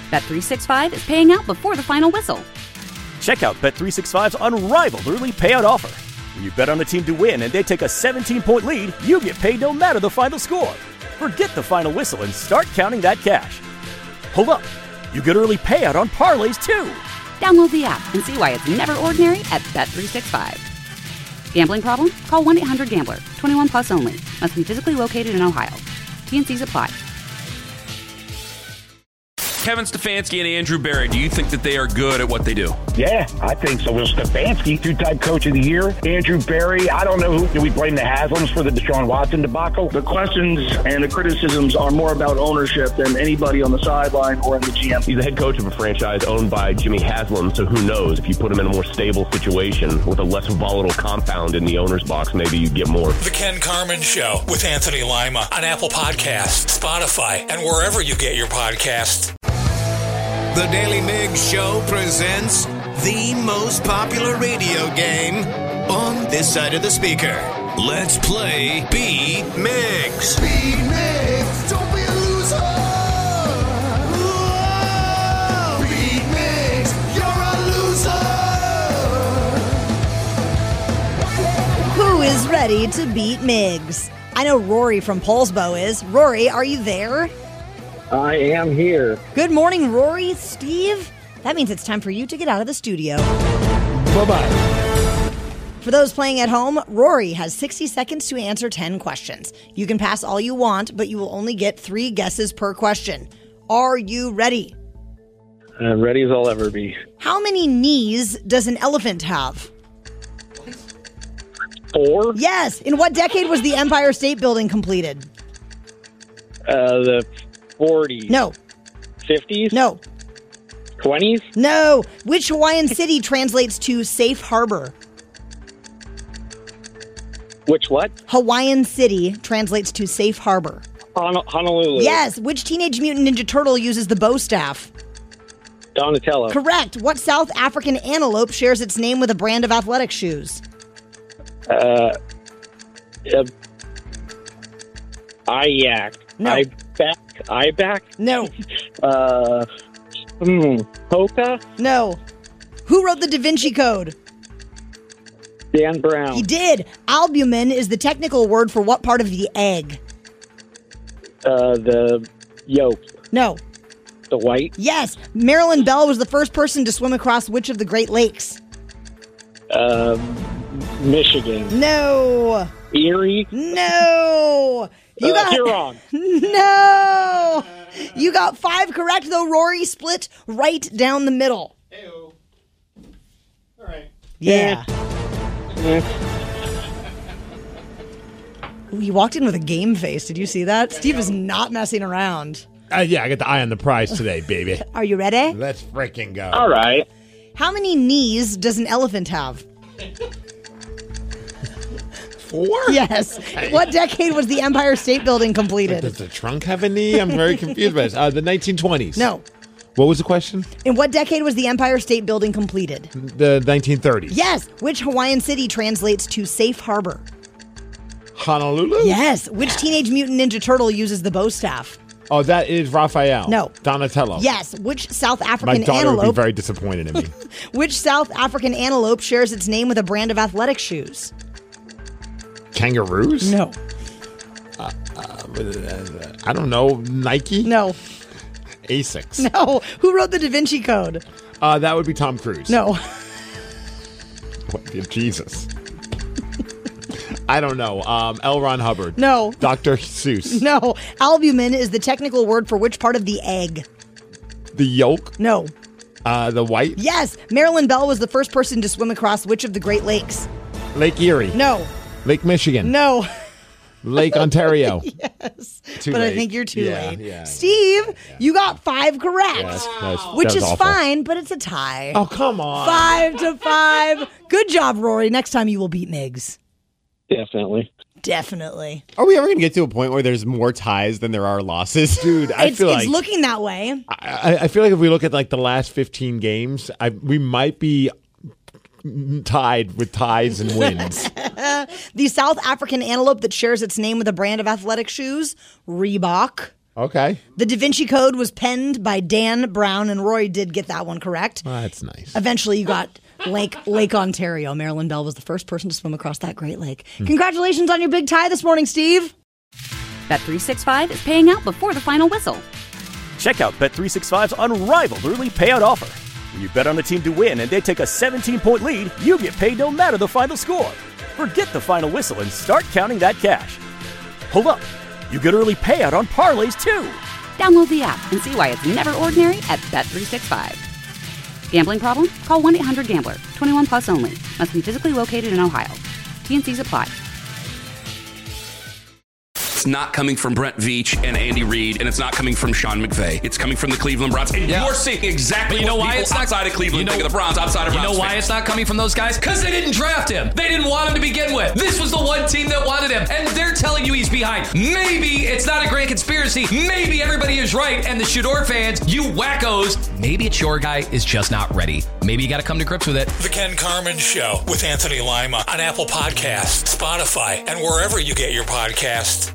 Bet365 is paying out before the final whistle. Check out Bet365's unrivaled early payout offer. When you bet on a team to win and they take a 17-point lead, you get paid no matter the final score. Forget the final whistle and start counting that cash. Hold up. You get early payout on parlays, too. Download the app and see why it's never ordinary at Bet365. Gambling problem? Call 1-800-GAMBLER. 21 plus only. Must be physically located in Ohio. T&Cs apply. Kevin Stefanski and Andrew Berry, do you think that they are good at what they do? Yeah, I think so. Well, Stefanski, two-time coach of the year. Andrew Berry, I don't know who. Do we blame the Haslams for the Deshaun Watson debacle? The questions and the criticisms are more about ownership than anybody on the sideline or in the GM. He's the head coach of a franchise owned by Jimmy Haslam, so who knows? If you put him in a more stable situation with a less volatile compound in the owner's box, maybe you get more. The Ken Carman Show with Anthony Lima on Apple Podcasts, Spotify, and wherever you get your podcasts. The Daily Migs Show presents the most popular radio game on this side of the speaker. Let's play Beat Migs. Beat Migs, don't be a loser. Whoa. Beat Migs, you're a loser. Who is ready to beat Migs? I know Rory from Polsbo is. Rory, are you there? I am here. Good morning, Rory. Steve? That means it's time for you to get out of the studio. Bye-bye. For those playing at home, Rory has 60 seconds to answer 10 questions. You can pass all you want, but you will only get 3 guesses per question. Are you ready? Ready as I'll ever be. How many knees does an elephant have? 4? Yes. In what decade was the Empire State Building completed? The 40s. No. 50s? No. 20s? No. Which Hawaiian city translates to safe harbor? Which what? Hawaiian city translates to safe harbor. Honolulu. Yes. Which Teenage Mutant Ninja Turtle uses the bow staff? Donatello. Correct. What South African antelope shares its name with a brand of athletic shoes? Ayak. No. Iback? No. Hoka? No. Who wrote the Da Vinci Code? Dan Brown. He did. Albumin is the technical word for what part of the egg? The yolk. No. The white? Yes. Marilyn Bell was the first person to swim across which of the Great Lakes? Michigan. No. Erie? No. You got Huron. No. You got 5 correct, though. Rory split right down the middle. Ew. All right. Yeah. Ooh, he walked in with a game face. Did you see that? Steve is not messing around. Yeah, I got the eye on the prize today, baby. Are you ready? Let's freaking go. All right. How many knees does an elephant have? 4? Yes. What decade was the Empire State Building completed? Does the trunk have a knee? I'm very confused by this. The 1920s. No. What was the question? In what decade was the Empire State Building completed? The 1930s. Yes. Which Hawaiian city translates to safe harbor? Honolulu? Yes. Which Teenage Mutant Ninja Turtle uses the bow staff? Oh, that is Raphael. No. Donatello. Yes. Which South African My daughter antelope? would be very disappointed in me. Which South African antelope shares its name with a brand of athletic shoes? Kangaroos? No. I don't know. Nike? No. Asics? No. Who wrote the Da Vinci Code? That would be Tom Cruise. No. Jesus. I don't know. L. Ron Hubbard. No. Dr. Seuss. No. Albumin is the technical word for which part of the egg? The yolk? No. The white? Yes. Marilyn Bell was the first person to swim across which of the Great Lakes? Lake Erie. No. Lake Michigan. No. Lake Ontario. Yes. Too but late. I think you're too late. Yeah. Steve, you got 5 correct. Which that was is awful. fine, but it's a tie. Oh, come on. 5-5. Good job, Rory. Next time you will beat Migs. Definitely. Definitely. Are we ever going to get to a point where there's more ties than there are losses? Dude, It's looking that way. I feel like if we look at like the last 15 games, we might be tied with ties and wins. The South African antelope that shares its name with a brand of athletic shoes, Reebok. Okay. The Da Vinci Code was penned by Dan Brown, and Rory did get that one correct. Oh, that's nice. Eventually, you got Lake Ontario. Marilyn Bell was the first person to swim across that Great Lake. Congratulations on your big tie this morning, Steve. Bet365 is paying out before the final whistle. Check out Bet365's unrivaled early payout offer. When you bet on a team to win and they take a 17-point lead, you get paid no matter the final score. Forget the final whistle and start counting that cash. Hold up. You get early payout on parlays, too. Download the app and see why it's never ordinary at Bet365. Gambling problem? Call 1-800-GAMBLER. 21 plus only. Must be physically located in Ohio. T&Cs apply. It's not coming from Brent Veach and Andy Reid, and it's not coming from Sean McVay. It's coming from the Cleveland Browns. And you're seeing exactly what people outside of Cleveland think of the Browns, outside of Browns. You know why it's not coming from those guys? Because they didn't draft him. They didn't want him to begin with. This was the one team that wanted him, and they're telling you he's behind. Maybe it's not a grand conspiracy. Maybe everybody is right, and the Shador fans, you wackos, maybe it's your guy is just not ready. Maybe you got to come to grips with it. The Ken Carman Show with Anthony Lima on Apple Podcasts, Spotify, and wherever you get your podcasts.